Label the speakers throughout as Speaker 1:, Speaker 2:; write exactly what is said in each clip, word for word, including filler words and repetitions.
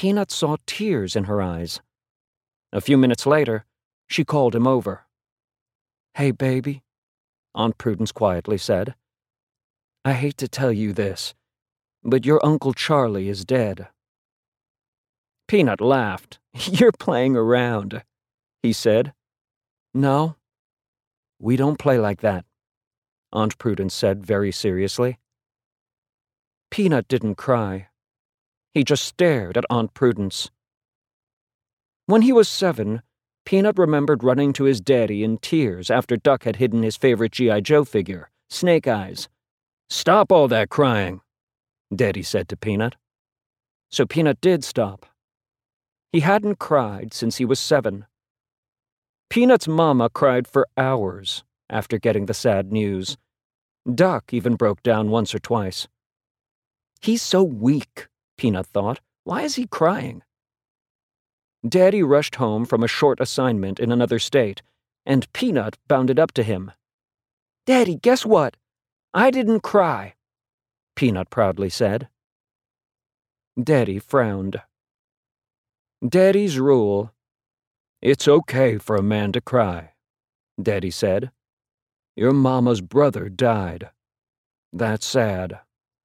Speaker 1: Peanut saw tears in her eyes. A few minutes later, she called him over. "Hey, baby," Aunt Prudence quietly said. "I hate to tell you this, but your Uncle Charlie is dead." Peanut laughed. "You're playing around," he said. "No, we don't play like that," Aunt Prudence said very seriously. Peanut didn't cry. He just stared at Aunt Prudence. When he was seven, Peanut remembered running to his daddy in tears after Duck had hidden his favorite G I Joe figure, Snake Eyes. "Stop all that crying," Daddy said to Peanut. So Peanut did stop. He hadn't cried since he was seven. Peanut's mama cried for hours after getting the sad news. Duck even broke down once or twice. He's so weak, Peanut thought. Why is he crying? Daddy rushed home from a short assignment in another state, and Peanut bounded up to him. "Daddy, guess what? I didn't cry," Peanut proudly said. Daddy frowned. Daddy's rule. "It's okay for a man to cry," Daddy said. "Your mama's brother died. That's sad."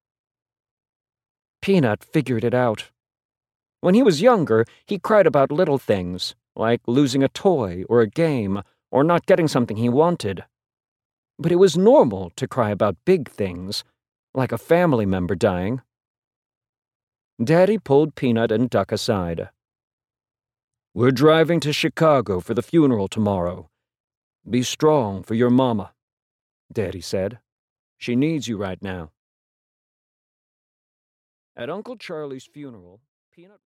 Speaker 1: Peanut figured it out. When he was younger, he cried about little things, like losing a toy or a game, or not getting something he wanted. But it was normal to cry about big things, like a family member dying. Daddy pulled Peanut and Duck aside. "We're driving to Chicago for the funeral tomorrow. Be strong for your mama," Daddy said. "She needs you right now." At Uncle Charlie's funeral, Peanut